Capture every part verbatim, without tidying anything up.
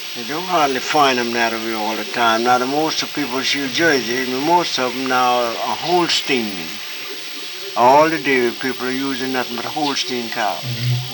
You don't hardly find them that way all the time. Now, the most of people shoot Jersey, most of them now are Holstein. All the dairy people are using nothing but Holstein cows. Mm-hmm.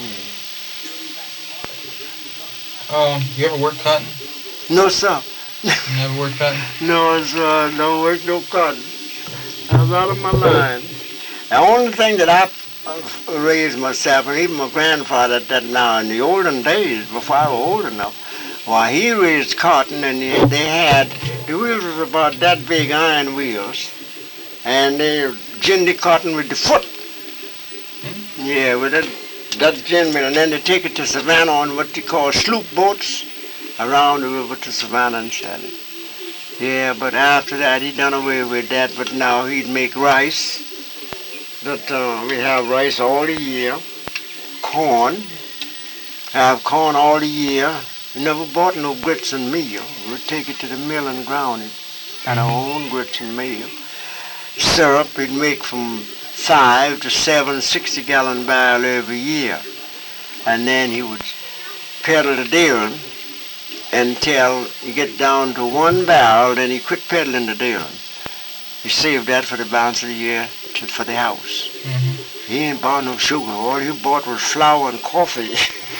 Um, you ever work cotton? No, sir. You never worked cotton? No, sir. Don't work no cotton. I was out of my line. The only thing that I raised myself, and even my grandfather did now in the olden days, before I was old enough, why he raised cotton, and they had, the wheels was about that big, iron wheels, and they gin the cotton with the foot. Hmm? Yeah, with that, that gin mill, and then they take it to Savannah on what they call sloop boats around the river to Savannah and sell it. Yeah, but after that he done away with that, but now he'd make rice. That uh, we have rice all the year, corn, have corn all the year. We never bought no grits and meal. We'd take it to the mill and ground it, and our own grits and meal. Syrup we'd make from five to seven sixty gallon barrel every year. And then he would peddle the dairy until you get down to one barrel, then he quit peddling the dairy. He saved that for the balance of the year to, for the house. Mm-hmm. He ain't bought no sugar. All he bought was flour and coffee.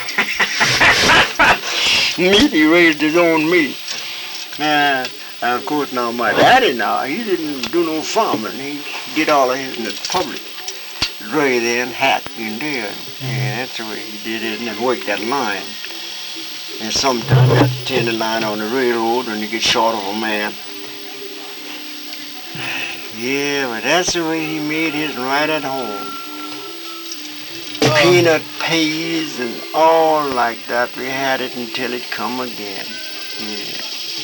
Meat, he raised his own meat. Uh, and of course now my daddy now, he didn't do no farming. He did all of his in the public. Dray there and hack in there. Mm-hmm. Yeah, that's the way he did it, and then worked that line. And sometimes that tender line on the railroad when you get short of a man. Yeah, but that's the way he made his right at home. Um, Peanut pays and all like that. We had it until it come again. Yeah.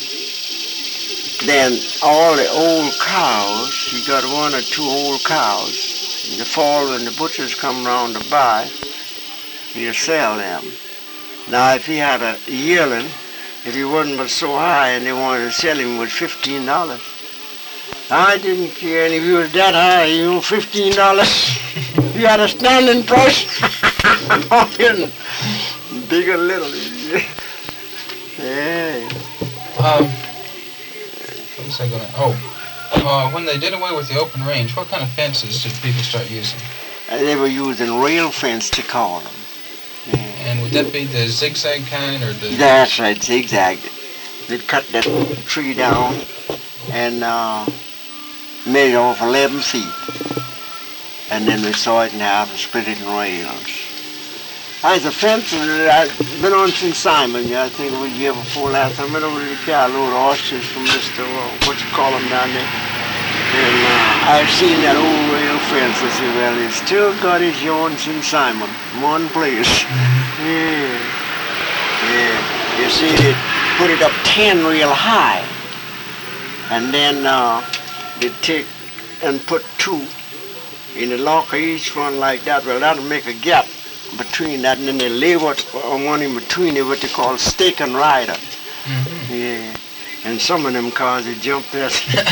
Then all the old cows, you got one or two old cows. In the fall when the butchers come round to buy, you sell them. Now if he had a yearling, if he wasn't but so high and they wanted to sell him with fifteen dollars, I didn't care, and if he was that high, you know, fifteen dollars, he had a standing price. Big or little. Yeah. Um, what was I gonna, oh, uh, when they did away with the open range, what kind of fences did people start using? They were using rail fence to call them. Yeah. And would that be the zigzag kind or the... That's right, zigzag. They'd cut that tree down and uh, made it off eleven feet. And then we saw it in half and split it in rails. There's a fence that I've been on since Simon. Yeah, I think it was the year before last. I went over to the car, a load of oysters from Mister Uh, what you call them down there. And uh, I've seen that old rail fence. I said, well, it's still got its yarn since Simon. One place. Yeah. Yeah. You see, they put it up ten real high. And then uh, they take and put two in the locker, each one like that. Well, that'll make a gap between that, and then they lay what, one in between it, what they call stake and rider. Mm-hmm. Yeah. And some of them cars, they jump there.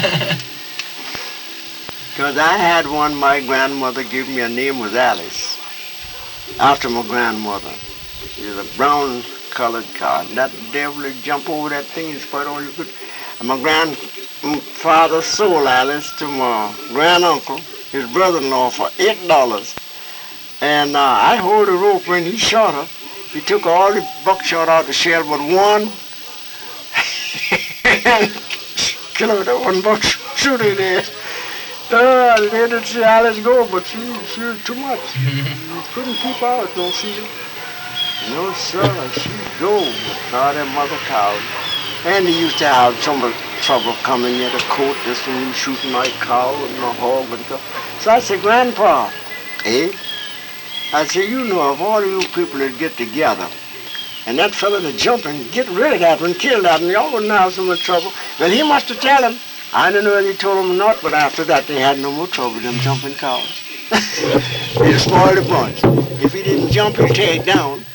Because I had one, my grandmother gave me, a name was Alice, after my grandmother. She was a brown colored car, and that devil would jump over that thing and spite all you could. And my grandfather sold Alice to my granduncle, his brother-in-law, for eight dollars. And uh, I hold the rope when he shot her. He took all the buckshot out of the shell but one. And kill her with that one buckshot, shoot her there. Uh, they didn't see Alice go, but she, she was too much. You couldn't keep out, no see. No sir, she go with all them mother cows. And they used to have some trouble coming near the court, just when you shooting my cow and my hog and stuff. So I said, Grandpa, eh? I said, you know, if all you people would get together, and that fella to jump and get rid of that one, kill that one, y'all wouldn't have so much trouble. Well, he must have told him. I don't know whether he told him or not, but after that they had no more trouble with them jumping cows. They spoiled a bunch. If he didn't jump, he'd take down.